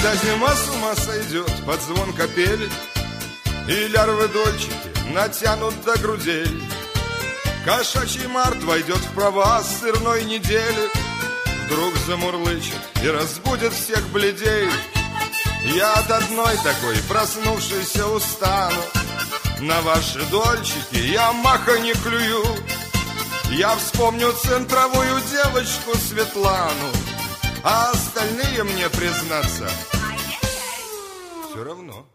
Когда зима с ума сойдет под звон капели, и лярвы дольчики натянут до грудей, кошачий март войдет в права сырной недели, вдруг замурлычет и разбудит всех бледей. Я от одной такой проснувшейся устану, на ваши дольчики я маха не клюю. Я вспомню центровую девочку Светлану, а остальные мне, признаться, все равно.